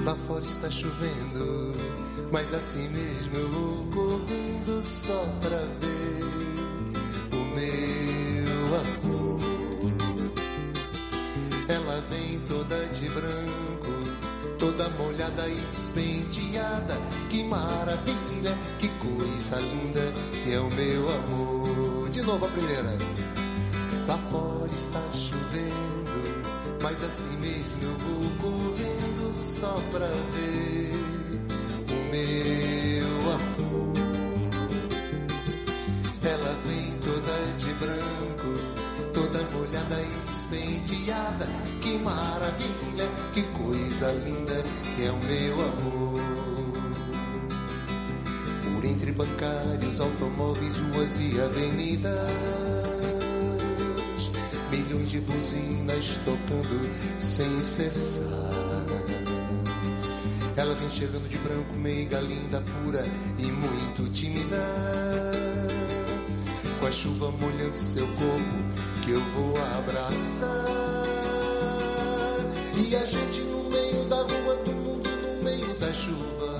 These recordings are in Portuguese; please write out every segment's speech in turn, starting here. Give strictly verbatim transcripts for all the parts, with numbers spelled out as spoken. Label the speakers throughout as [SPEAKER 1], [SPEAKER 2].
[SPEAKER 1] Lá fora está chovendo, mas assim mesmo eu vou correndo só pra ver o meu amor. Ela vem toda de branco, toda molhada e despenteada. Que maravilha, que coisa linda, que é o meu amor. De novo a primeira. Lá fora está chovendo, mas assim mesmo eu vou correndo só pra ver o meu amor. Ela vem toda de branco, toda molhada e despenteada. Que maravilha, que coisa linda, que é o meu amor. Por entre bancários, automóveis, ruas e avenidas, milhões de buzinas tocando sem cessar. Ela vem chegando de branco, meiga, linda, pura e muito tímida, com a chuva molhando seu corpo que eu vou abraçar. E a gente no meio da rua, do mundo no meio da chuva,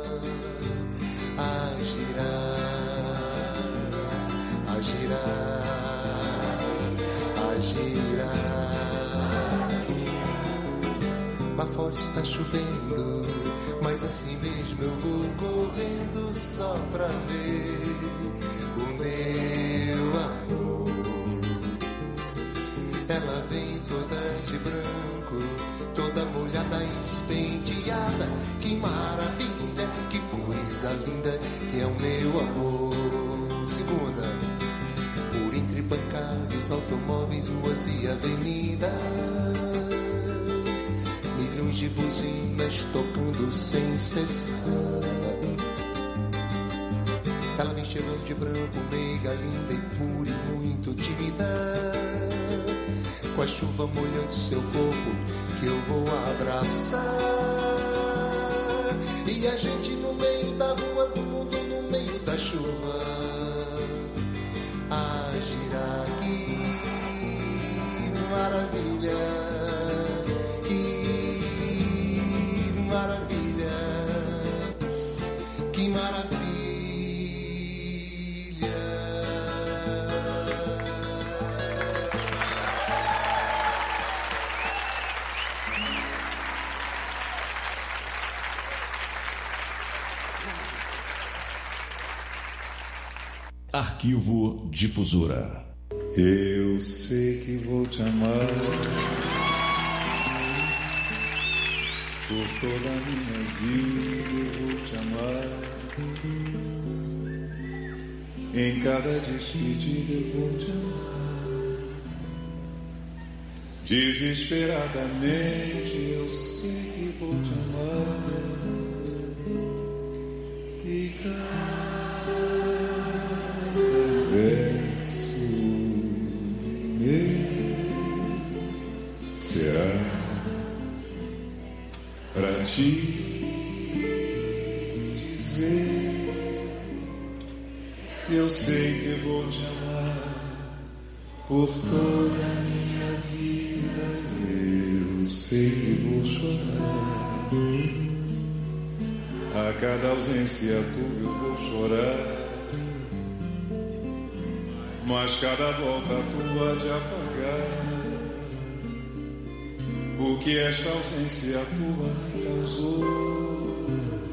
[SPEAKER 1] a girar, a girar, a girar. Lá fora está chovendo, mas assim mesmo eu vou correndo só pra ver o meu amor. Ela vem toda de branco, toda molhada e despenteada. Que maravilha, que coisa linda, que é o meu amor. Segunda. Por entre bancários, automóveis, ruas e avenidas, milhões de buzinas tocando sem cessar. Ela vem chegando de branco, meiga, linda e pura e muito tímida, com a chuva molhando seu corpo que eu vou abraçar. E a gente no meio da rua, do mundo no meio da chuva, a girar. Que maravilha, que maravilha, que maravilha.
[SPEAKER 2] Arquivo Difusora.
[SPEAKER 3] Eu sei que vou te amar por toda a minha vida, eu vou te amar. Em cada despedida eu vou te amar. Desesperadamente eu sei que vou te amar. E cada verso meu será pra te dizer que eu sei que vou te amar por toda a minha vida. Eu sei que vou chorar a cada ausência tua, eu vou chorar. Mas cada volta tua de apagar o que esta ausência tua me causou.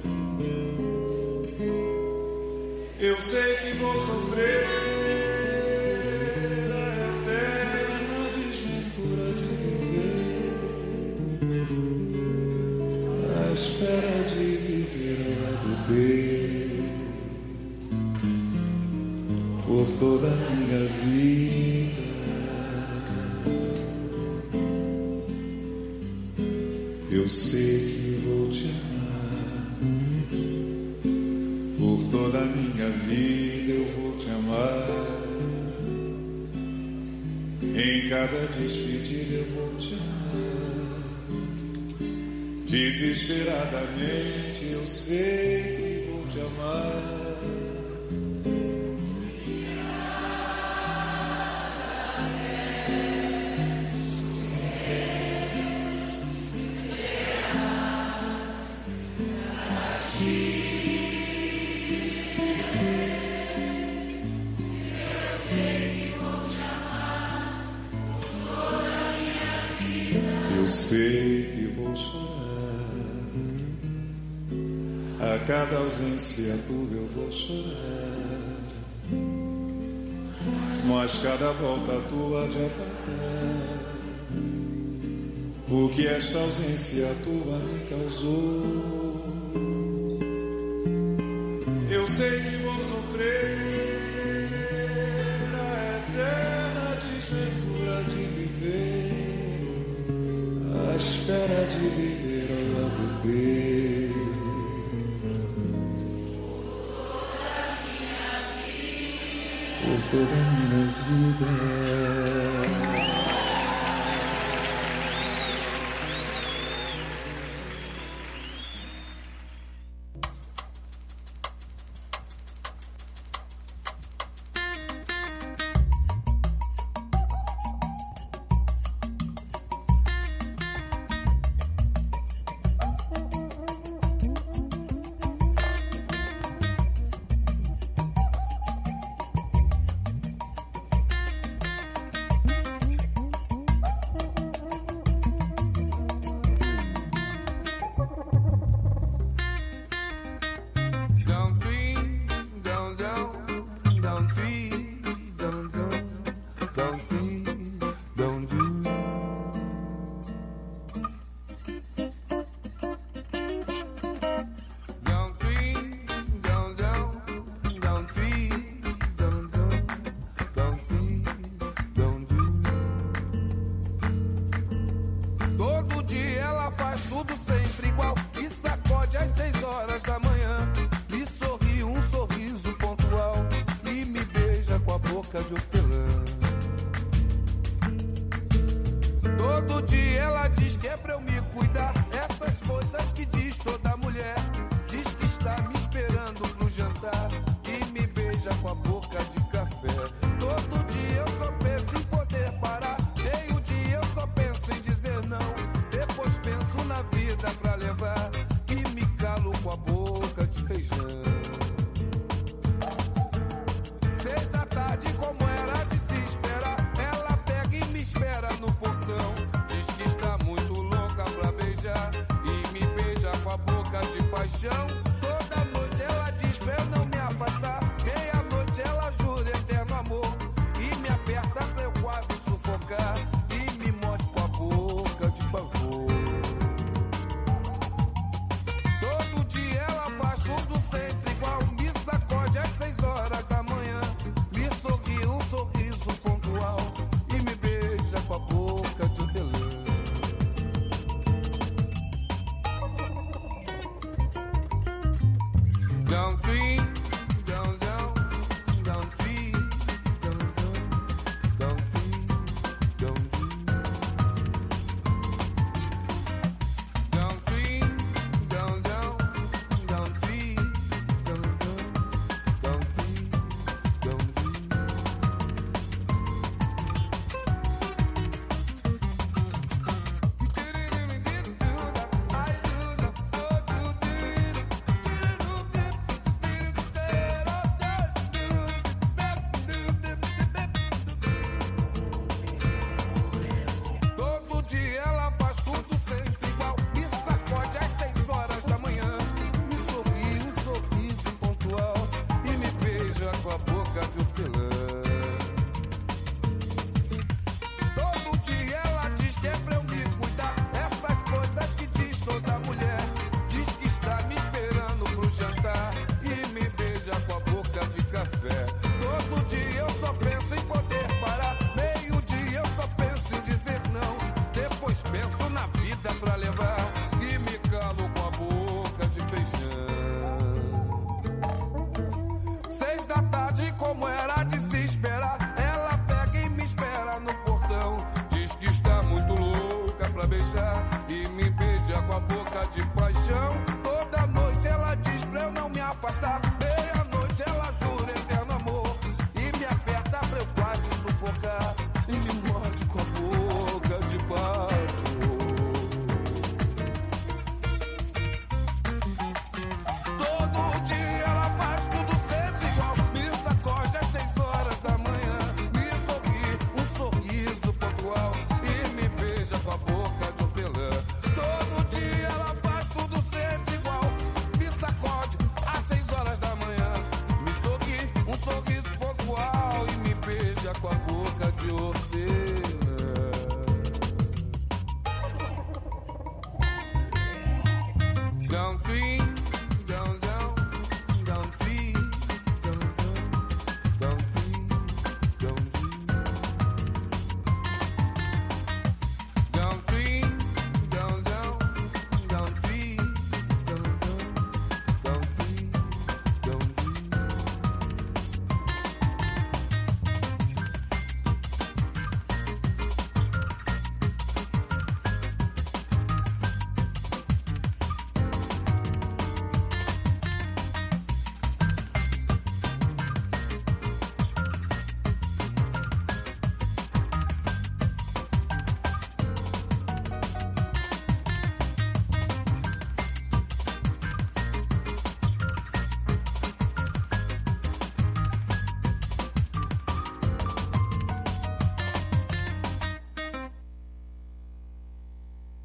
[SPEAKER 3] Eu sei que vou sofrer a eterna desventura de viver à espera de viver ao lado teu por toda a minha vida. Eu sei que vou te amar por toda a minha vida, eu vou te amar. Em cada despedida eu vou te amar. Desesperadamente eu sei que vou te amar. Eu sei que vou chorar, a cada ausência tua eu vou chorar, mas cada volta tua de apagar o que esta ausência tua me causou. Eu sei que vou sofrer a eterna desventura de viver, à espera de viver ao lado teu. Por toda a minha vida.
[SPEAKER 2] Boca de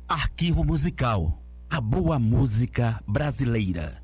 [SPEAKER 2] Arquivo Musical. A boa música brasileira.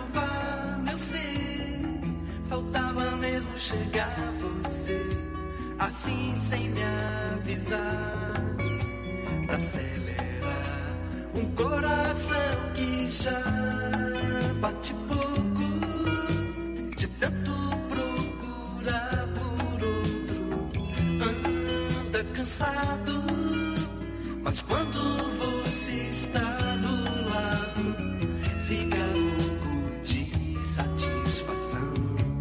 [SPEAKER 4] Faltava mesmo chegar você assim sem me avisar, pra acelerar um coração que já bate pouco, de tanto procurar por outro, anda cansado, mas quando você está do lado, fica louco de satisfação.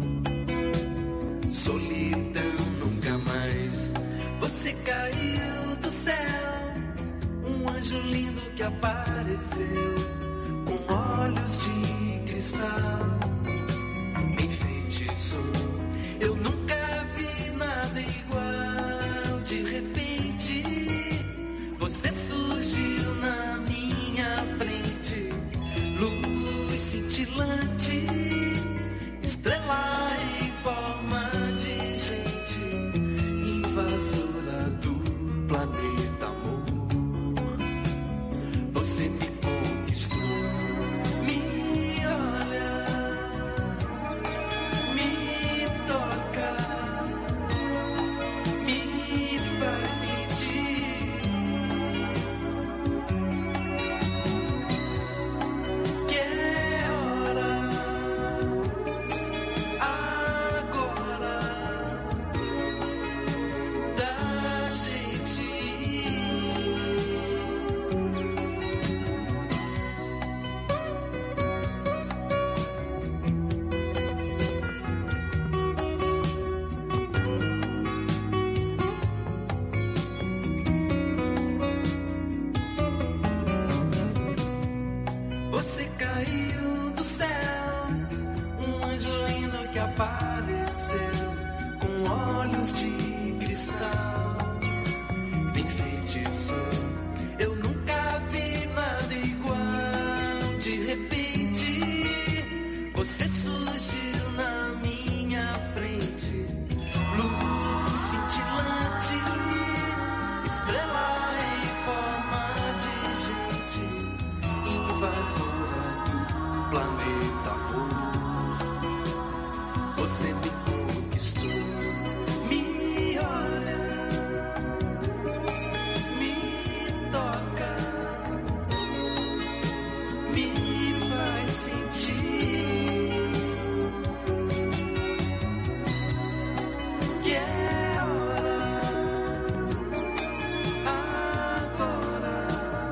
[SPEAKER 4] Solidão nunca mais, você caiu do céu, um anjo lindo que apareceu, com olhos de cristal, me enfeitiçou. Eu nunca vi nada igual, de repente você surgiu na minha frente, luz cintilante, estrela em forma de gente, invasora do planeta amor. Você me conquistou, me olha, me toca, me faz sentir que é hora agora da gente ir. Você caiu do céu, um anjo lindo que apareceu, com olhos de cristal, me enfeitiçou. Eu nunca vi nada igual, de repente você surgiu na minha frente, luz cintilante, estrela em forma de gente, invasora do planeta amor. Você me conquistou, me olha, me toca, me faz sentir que é hora agora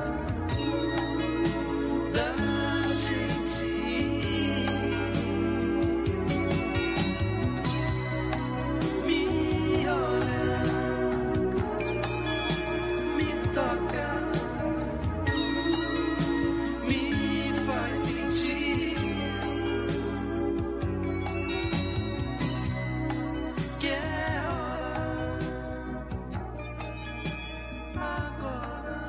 [SPEAKER 4] da gente ir. Me olha, me toca, me faz sentir que é hora agora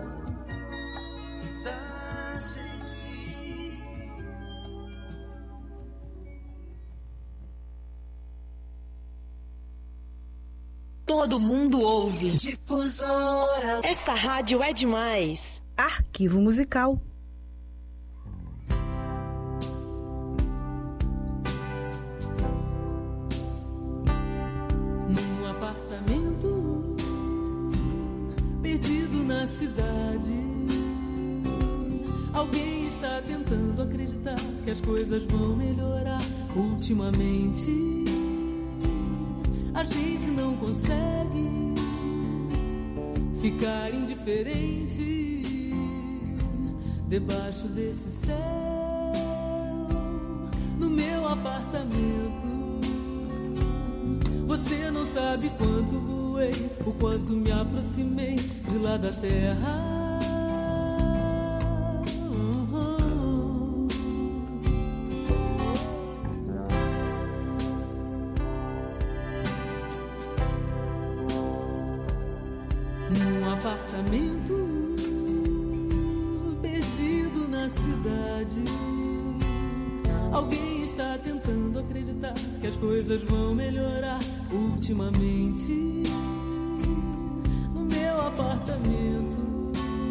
[SPEAKER 4] da gente ir.
[SPEAKER 5] Todo mundo ouve.
[SPEAKER 6] Difusora.
[SPEAKER 5] Essa rádio é demais.
[SPEAKER 7] Arquivo musical.
[SPEAKER 8] Num apartamento perdido na cidade, alguém está tentando acreditar que as coisas vão melhorar. Ultimamente a gente não consegue ficar indiferente debaixo desse céu. No meu apartamento, você não sabe quanto voei, o quanto me aproximei de lá da terra. Num apartamento perdido na cidade, alguém está tentando acreditar que as coisas vão melhorar. Ultimamente, no meu apartamento,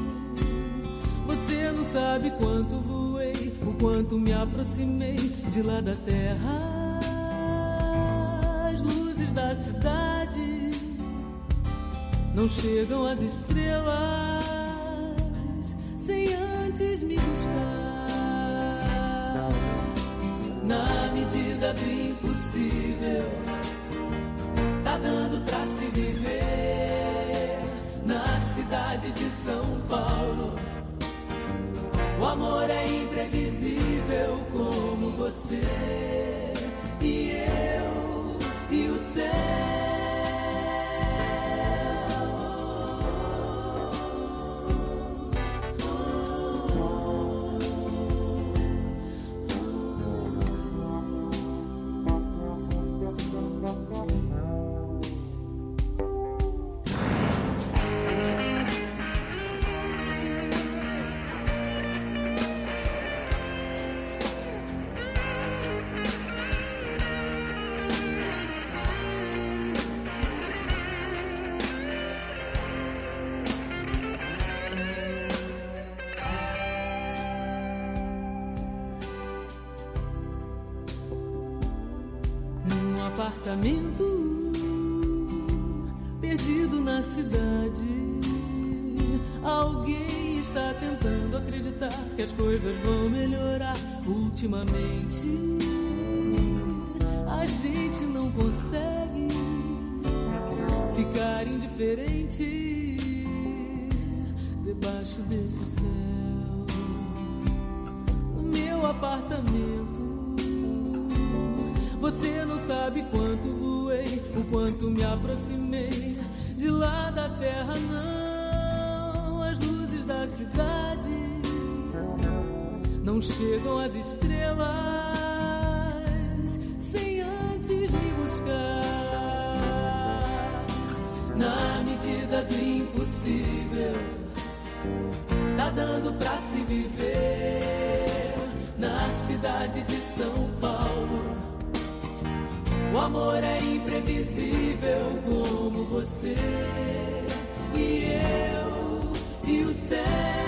[SPEAKER 8] você não sabe quanto voei, o quanto me aproximei de lá da terra. As luzes da cidade não chegam as estrelas sem antes me buscar. Na medida do impossível, tá dando pra se viver. Na cidade de São Paulo, o amor é imprevisível como você e eu e o céu. Apartamento perdido na cidade, alguém está tentando acreditar que as coisas vão melhorar. Ultimamente a gente não consegue ficar indiferente debaixo desse céu. No meu apartamento, você não sabe quanto voei, o quanto me aproximei de lá da terra, não. As luzes da cidade não chegam às estrelas sem antes me buscar. Na medida do impossível, tá dando pra se viver. Na cidade de São Paulo, o amor é imprevisível como você e eu e o céu.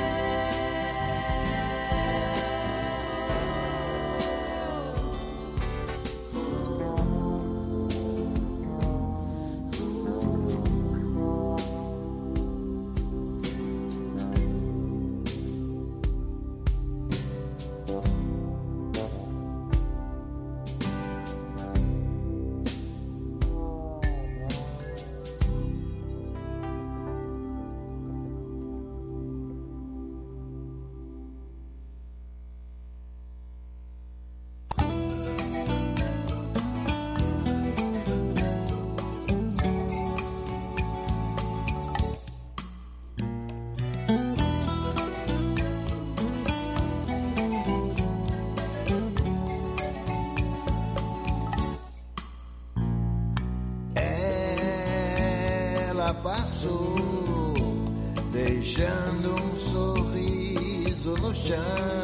[SPEAKER 7] Passou, deixando um sorriso no chão.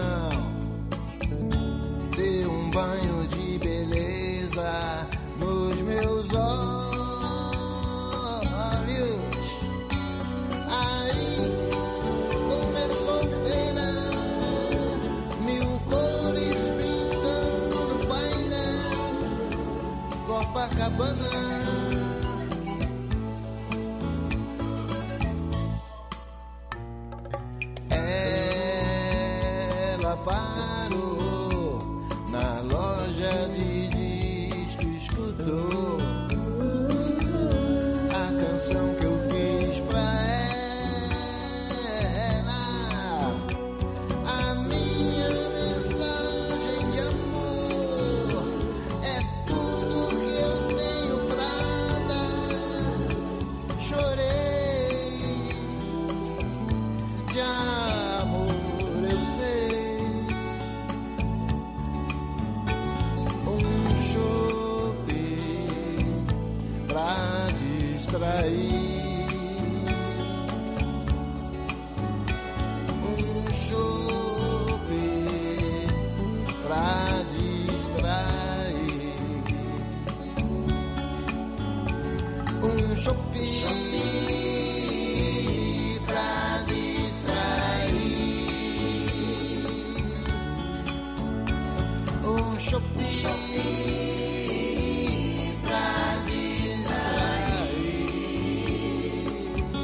[SPEAKER 7] Deu um banho de beleza nos meus olhos. Aí começou o verão, mil cores pintando o painel. Copacabana, parou na loja de disco, escutou a canção que eu fiz pra ela, a minha mensagem de amor é tudo que eu tenho pra dar. Chorei de amor, eu sei. Pra distrair, um chope pra distrair, um chope pra distrair, um chope pra distrair.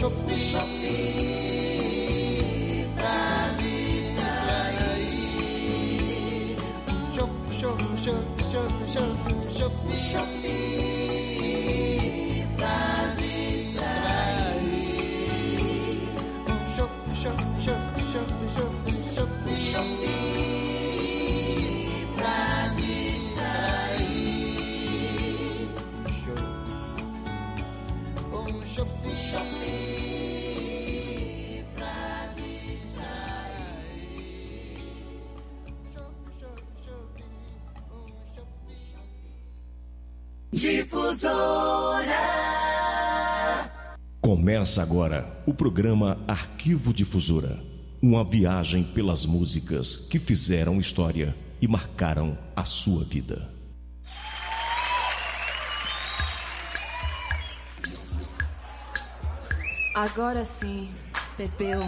[SPEAKER 7] chope, chope, pra distrair. Um chope, chope, chope, chope, chope, chope, chope, pra distrair. Um chope, chope, chope, chope, chope, chope, chope, pra distrair. Um chope, chope, pra distrair. Chope, chope, chope, um chope, chope.
[SPEAKER 6] Difusora.
[SPEAKER 9] Começa agora o programa Arquivo Difusora. Uma viagem pelas músicas que fizeram história e marcaram a sua vida.
[SPEAKER 10] Agora sim, Pepeu.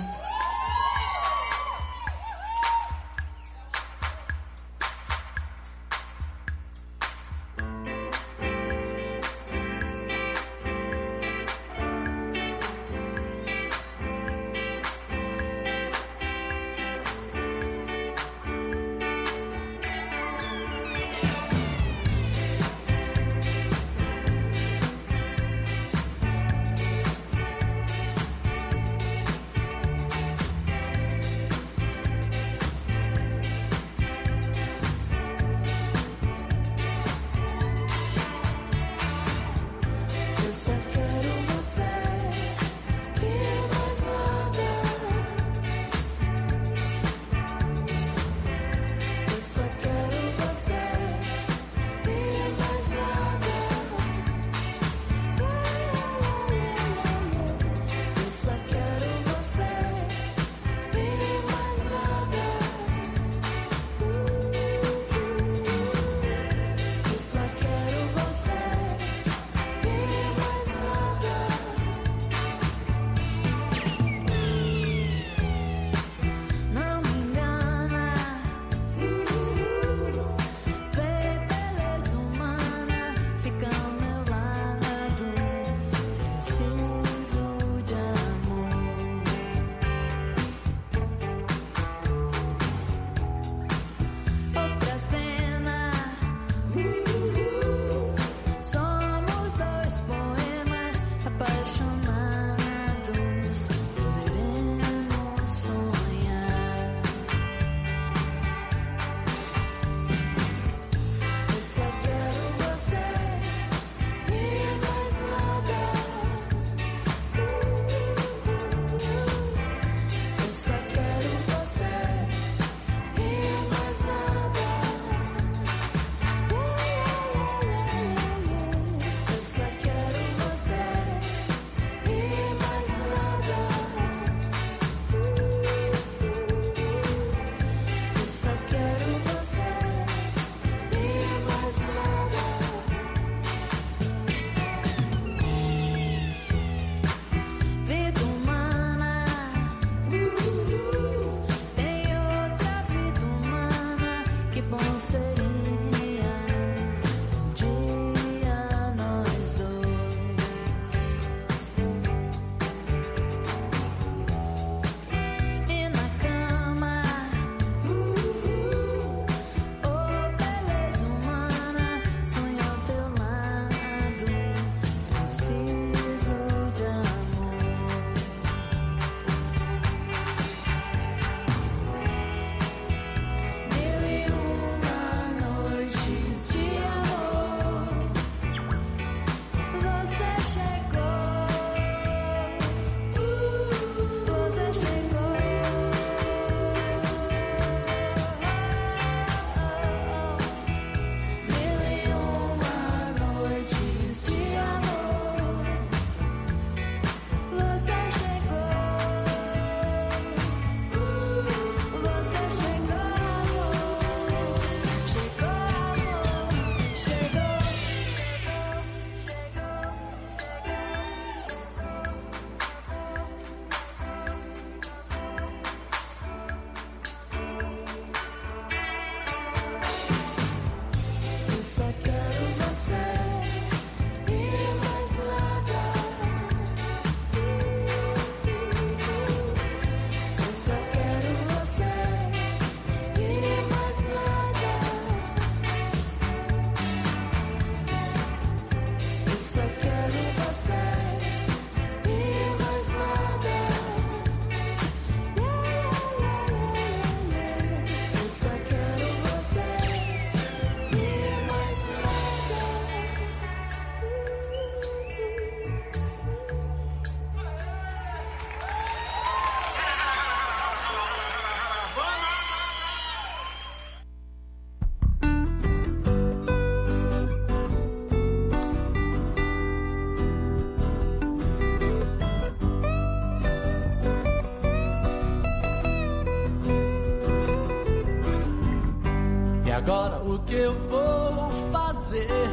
[SPEAKER 8] agora o que eu vou fazer?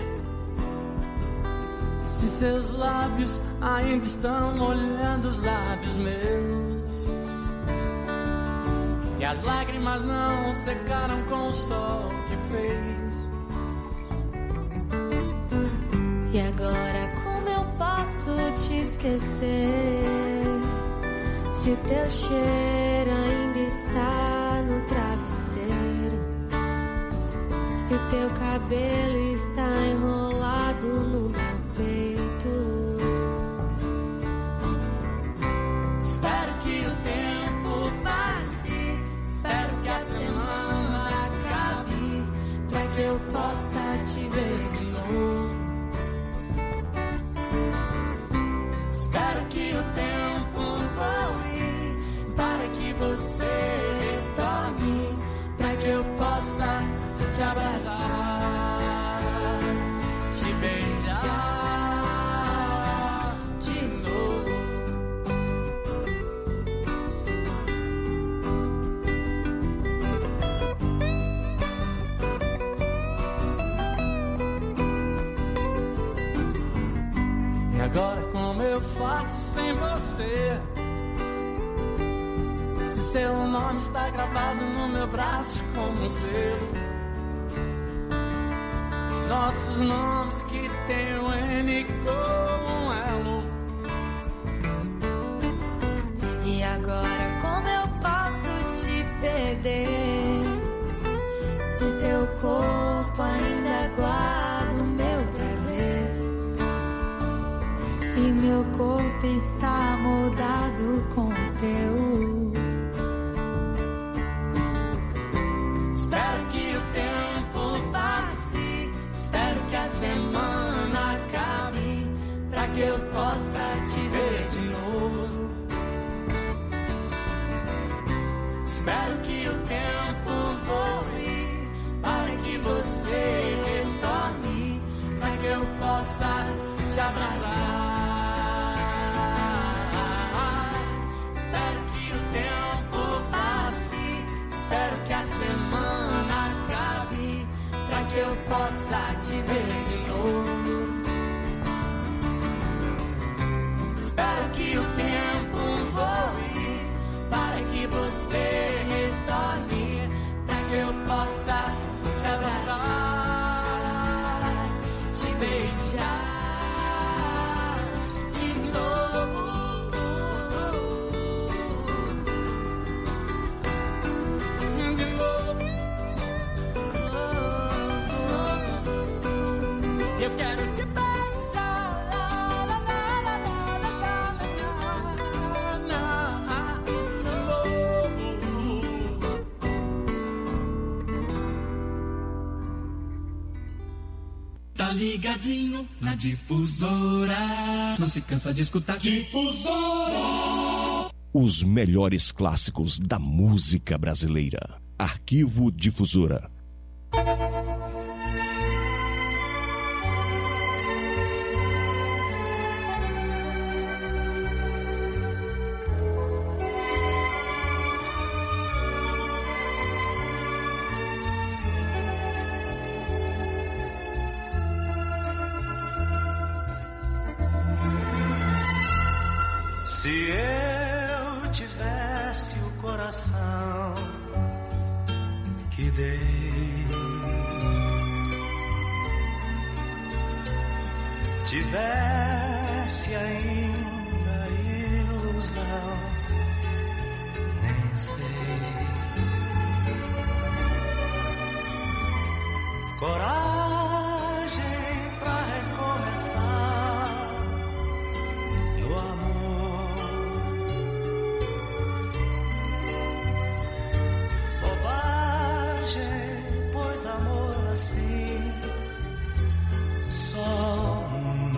[SPEAKER 8] Se seus lábios ainda estão molhando os lábios meus, e as lágrimas não secaram com o sol que fez.
[SPEAKER 10] E agora como eu posso te esquecer, se o teu cheiro ainda está no travesseiro, e o teu cabelo está enrolado no meu peito?
[SPEAKER 8] Espero que o tempo passe, espero que a semana acabe, pra que eu possa te ver de novo. Espero que o tempo voe, para que você retorne, pra que eu possa te abraçar, te beijar de novo. E agora como eu faço sem você? Se seu nome está gravado no meu braço como o seu, nossos nomes que tem o N como um elo.
[SPEAKER 10] E agora como eu posso te perder, se teu corpo ainda guarda o meu prazer, e meu corpo está moldado com o teu.
[SPEAKER 8] Espero que o tempo passe, espero que a semana acabe, pra que eu possa te ver de novo. Espero que o tempo voe, para que você retorne, pra que eu possa te abraçar. Espero que o tempo passe, espero que a semana acabe, pra que eu possa te ver de novo. Espero que o tempo voe, para que você retorne, pra que eu possa te abraçar, te beijar de novo. De novo. Eu quero te beijar, la, la, la, la, la, la, la, la, de novo.
[SPEAKER 11] Tá ligadinho na Difusora, não se cansa de escutar Difusora.
[SPEAKER 9] Os melhores clássicos da música brasileira. Arquivo Difusora.
[SPEAKER 12] Se eu tivesse o coração que dei, tivesse ainda ilusão, nem sei, coragem pra recomeçar no amor, bobagem, pois amor assim só um.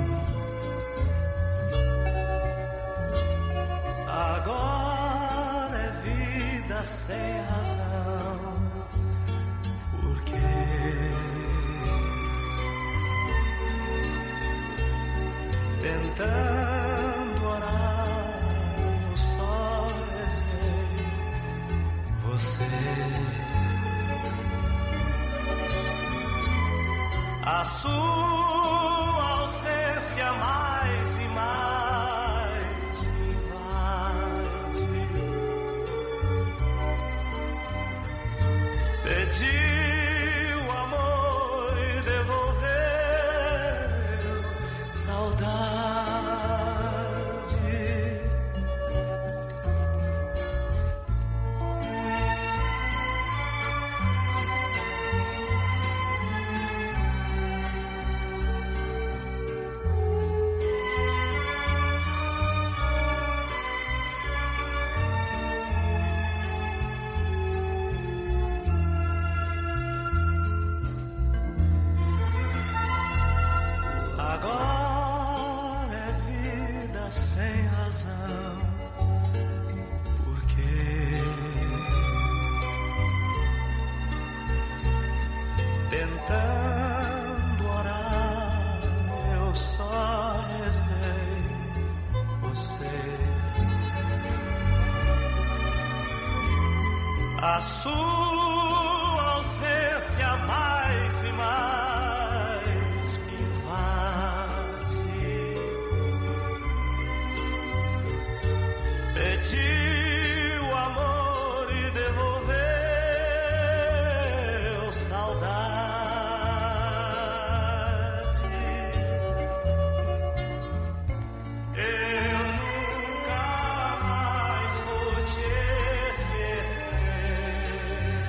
[SPEAKER 12] Agora é vida sem razão, porque tentando orar eu só rezei você. a sua ausência mais e mais me invade. Pediu amor e devolveu saudade. Agora é vida sem razão, porque tentando orar eu só rezei você. A sua ausência mais e mais me invade. Pediu amor e devolveu saudade. Eu nunca mais vou te esquecer.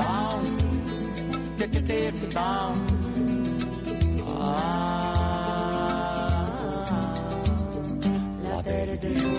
[SPEAKER 13] down, take it, take it down. Ah, la belle de jour.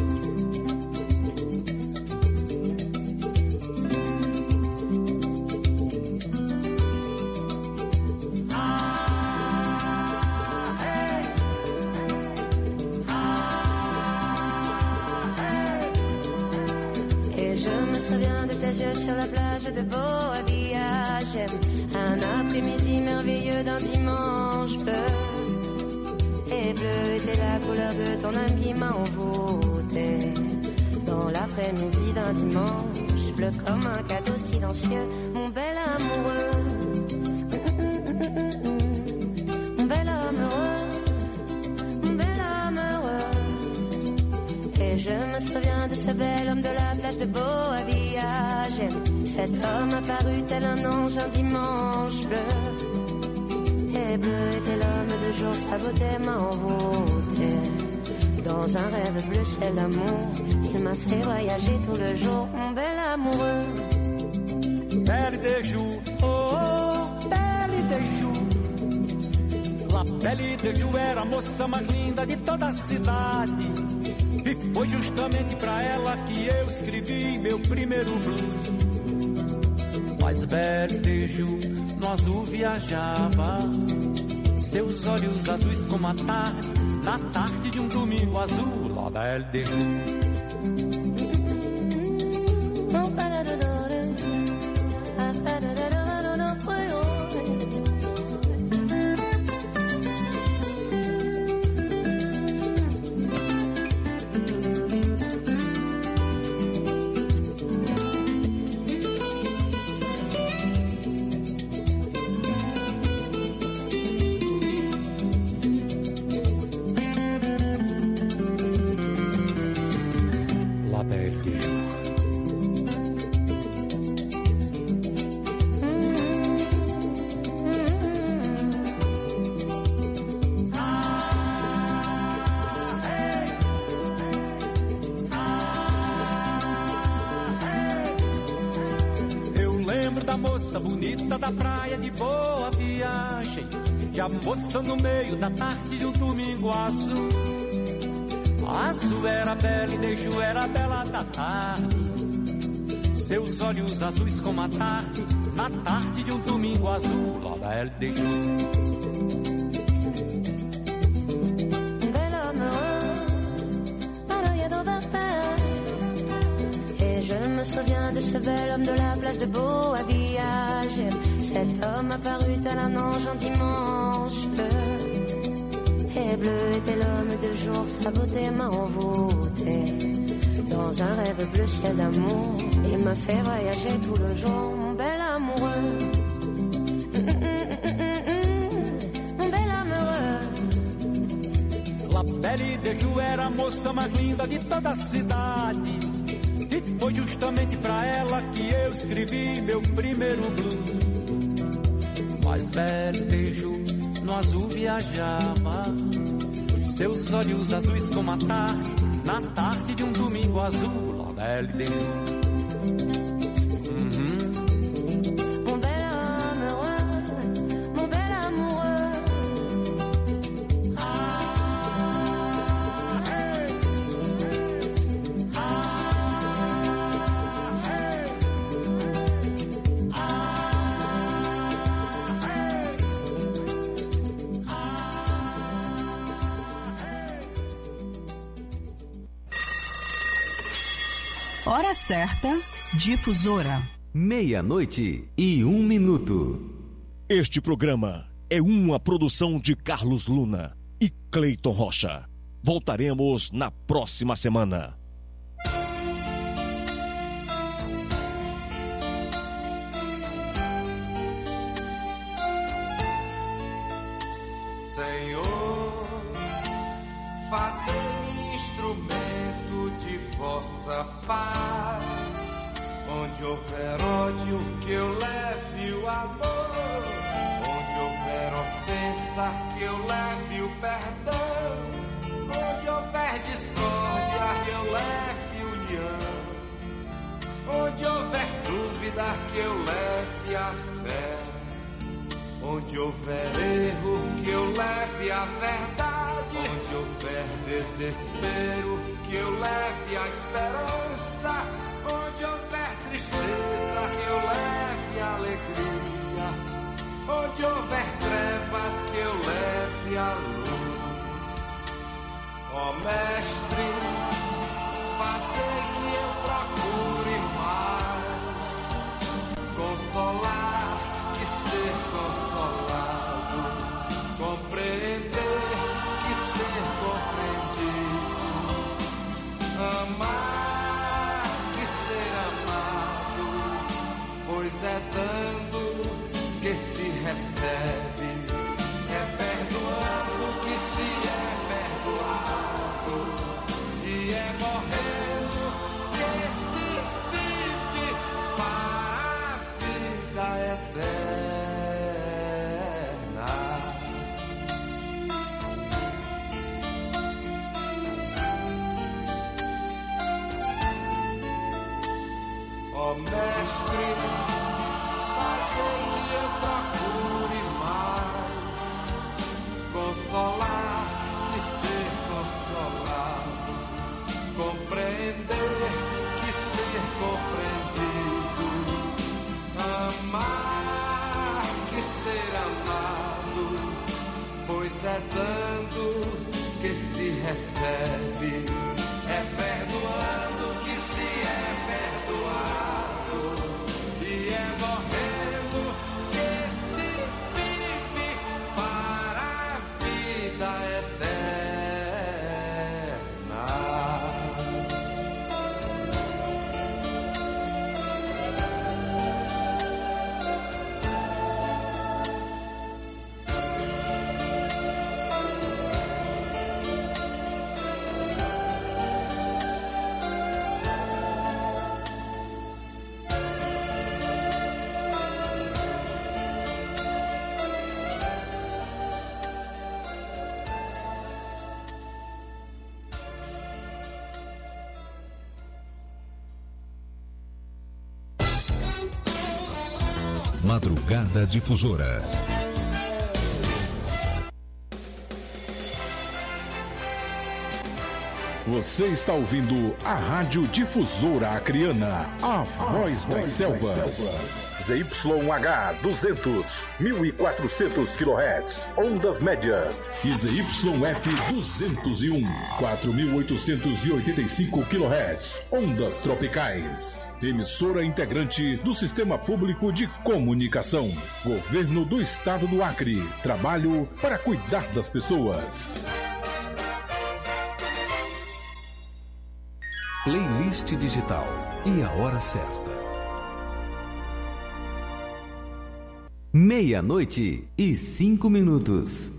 [SPEAKER 14] Sur la plage de Boavia, j'aime un après-midi merveilleux d'un dimanche bleu. Et bleu était la couleur de ton âme qui m'a envoûté. Dans l'après-midi d'un dimanche bleu comme un cadeau silencieux, mon bel amoureux, mon bel amoureux, mon bel amoureux. Et je me souviens de ce bel homme de la plage de Boavia. J'aime cet homme apparu tel un ange un dimanche bleu. Et bleu était l'homme de jour, sa beauté m'a envoûté. Dans un rêve bleu ciel d'amour, il m'a fait voyager tout le jour, mon bel amoureux.
[SPEAKER 13] Belle de jour, oh, oh, belle de jour. La Belle de jour era a moça mais linda de toda a cidade. E foi justamente pra ela que eu escrevi meu primeiro blues. Mas Belle de jour no azul viajava, seus olhos azuis como a tarde, na tarde de um domingo azul. La Belle de jour. Bonita da praia de Boa Viagem, que a moça no meio da tarde de um domingo azul. Azul era bela e Deju era bela da tarde, seus olhos azuis como a tarde, na tarde de um domingo azul. La Belle Deju.
[SPEAKER 14] Je me souviens de ce bel homme de la plage de Boavia. J'aime cet homme apparu tel un ange un dimanche bleu. Et bleu était l'homme de jour, sa beauté m'a envoûté. Dans un rêve bleu ciel d'amour, il m'a fait voyager tout le jour, mon bel amoureux. Mon bel amoureux.
[SPEAKER 13] La Belle de jour era a moça mais linda de toda a cidade. E foi justamente pra ela que eu escrevi meu primeiro blues. Mas Belle de jour no azul viajava, seus olhos azuis como a tarde, na tarde de um domingo azul. La Belle de jour.
[SPEAKER 15] Hora certa, difusora.
[SPEAKER 16] Meia-noite e um minuto.
[SPEAKER 9] Este programa é uma produção de Carlos Luna e Cleiton Rocha. Voltaremos na próxima semana.
[SPEAKER 1] Senhor, faze-me instrumento de vossa paz. Onde houver ódio, que eu leve o amor. Onde houver ofensa, que eu leve o perdão. Onde houver discórdia, que eu leve união. Onde houver dúvida, que eu leve
[SPEAKER 17] Onde houver erro, que eu leve a verdade. Onde houver desespero, que eu leve a esperança. Onde houver tristeza, que eu leve a alegria. Onde houver trevas, que eu leve a luz. Ó Mestre, fazer que eu procure mais consolar que ser consolado, compreender que ser compreendido, amar que ser amado, pois é dando que se recebe, é perdoando que se é perdoado, e é morrendo que se vive para a vida eterna. Ó Mestre, fazei que eu procure mais consolar que ser consolado, compreender que ser compreendido, amar que ser amado, pois é dando que se recebe, é perdoando que se é perdoado, e é morrendo que se vive para a vida eterna.
[SPEAKER 18] Madrugada Difusora.
[SPEAKER 19] Você está ouvindo a Rádio Difusora Acreana, a voz das selvas. Z Y H duzentos, mil e quatrocentos quilohertz, ondas médias. E Z Y F duzentos e um, quatro mil oitocentos e oitenta e cinco quilohertz, ondas tropicais. Emissora integrante do Sistema Público de Comunicação. Governo do Estado do Acre. Trabalho para cuidar das pessoas.
[SPEAKER 16] Playlist digital e a hora certa. Meia-noite e cinco minutos.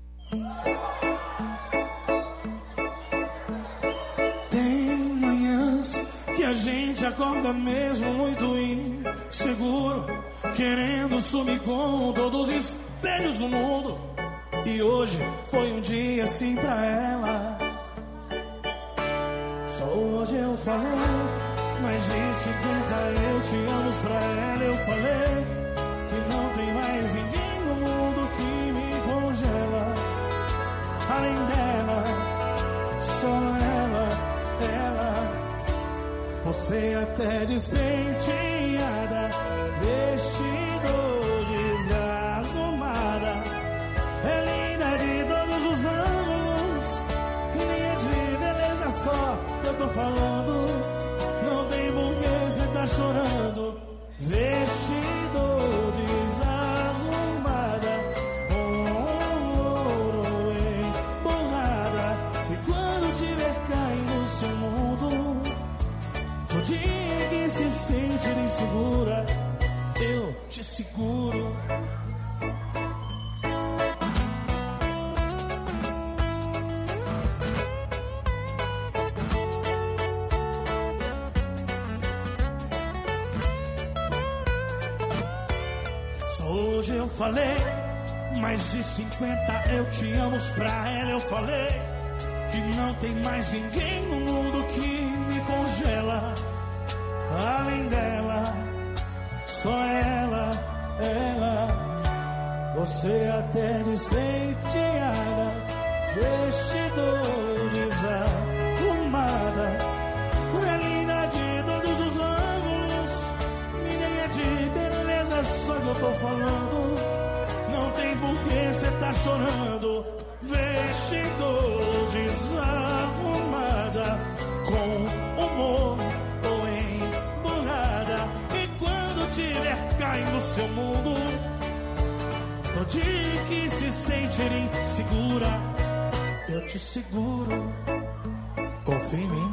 [SPEAKER 20] Tem manhãs que a gente acorda mesmo muito inseguro, querendo sumir com todos os espelhos do mundo. E hoje foi um dia assim pra ela. Só hoje eu falei, mais de cinquenta eu te amo pra ela. Eu falei que não tem mais ninguém no mundo que me congela. Além dela, só ela, ela. Você até despenteada, vestido desarrumada, é linda de todos os ângulos, linha de beleza só eu tô falando. Não tem porquê você tá chorando. Vestido desarrumada, com ouro emborrada, e quando tiver caindo no seu mundo, no dia que se sente insegura, eu te seguro. Hoje eu falei, mais de cinquenta eu te amo pra ela. Eu falei que não tem mais ninguém no mundo que me congela. Além dela, só ela, ela. Você até despenteada, vestidor desarrumada, é linda de todos os ângulos, menina de beleza, só que eu tô falando, não tem por que cê tá chorando. Vestidor desarrumada, com humor ou emburrada, e quando tiver caindo no seu mundo, no dia que se sentir insegura, eu te seguro, confia em mim.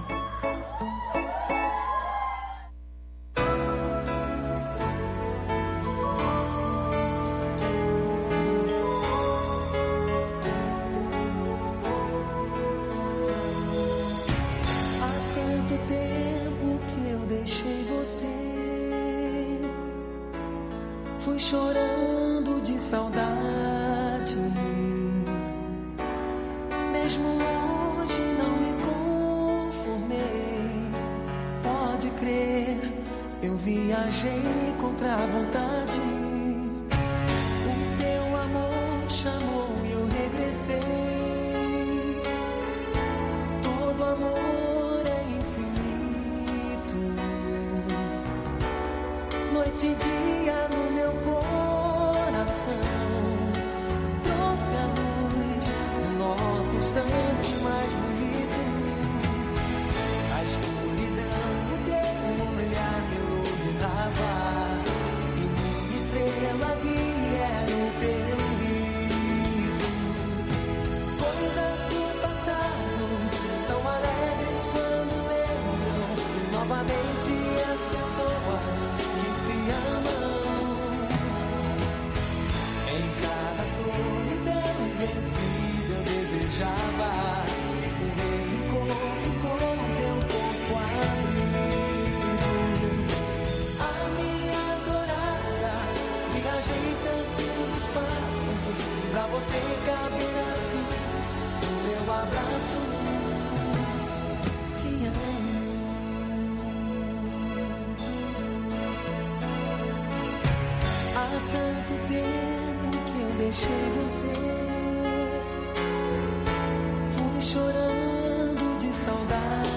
[SPEAKER 6] Há tanto tempo que eu deixei você, fui chorando de saudade. Mesmo longe não me conformei. Pode crer, eu viajei contra a vontade. O teu amor chamou e eu regressei. Todo amor é infinito. Noite e dia no meu coração, trouxe a luz do nosso instante mais bonito. A escuridão, o teu olhar me iluminava, e minha estrela guia era o teu riso. Coisas do passado são alegres quando lembram novamente as pessoas que se amam. Em cada solidão vencida eu desejava um reencontro com teu corpo abrigo. A minha adorada, viajei tantos espaços pra você caber assim no meu abraço. Te amo. Há tanto tempo que eu deixei você, fui chorando de saudade.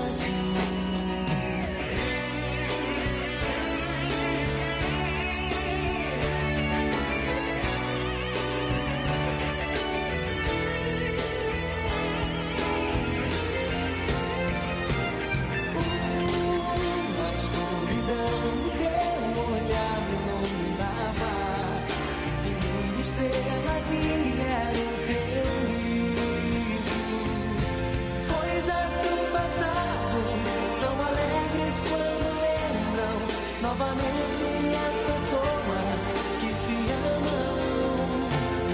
[SPEAKER 6] Na escuridão, o teu olhar me iluminava, e minha estrela guia era o teu riso. Coisas do passado são alegres quando lembram novamente as pessoas que se amam.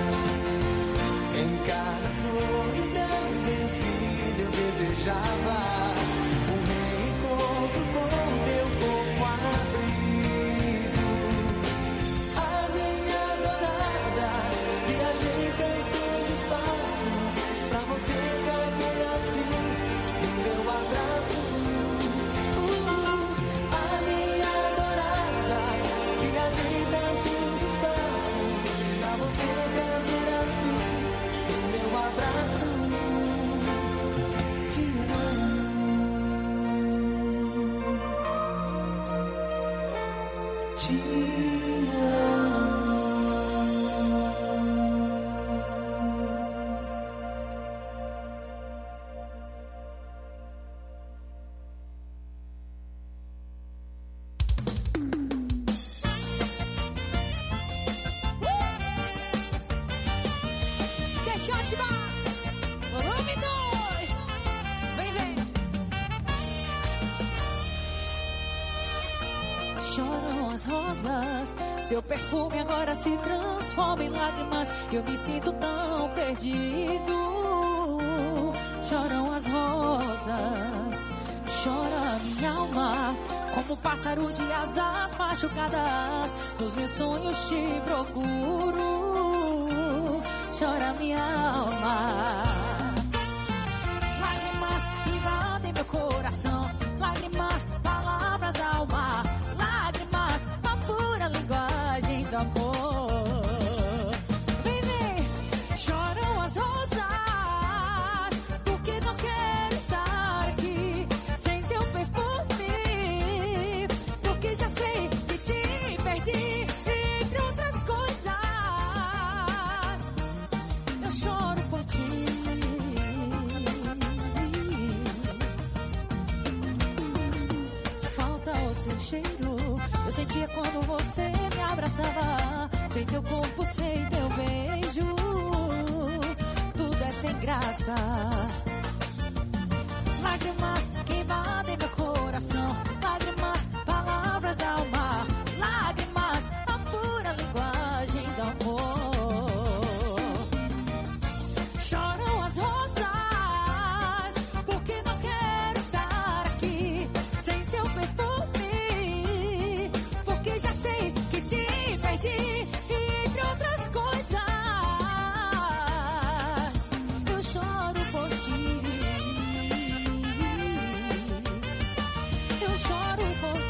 [SPEAKER 6] Em cada solidão vencida eu desejava um reencontro com teu corpo abrigo. A minha adorada, viajei tantos espaços pra você caber assim no meu abraço. Uh, a minha adorada, viajei tantos espaços pra você caber assim no meu abraço. Te amo. Te amo.
[SPEAKER 21] Queixote Bar, volume dois. Vem, vem.
[SPEAKER 8] Choram as rosas, seu perfume agora se transforma em lágrimas. Eu me sinto tão perdido. Choram as rosas, chora minha alma, como um pássaro de asas machucadas. Nos meus sonhos te procuro. Chora minha alma. Lágrimas invadem meu coração, lágrimas, palavras da alma, lágrimas, a pura linguagem do amor.
[SPEAKER 21] seu cheiro. Eu sentia quando você me abraçava. Sei teu corpo, sei teu beijo. Tudo é sem graça. Lágrimas queimadas em meu coração.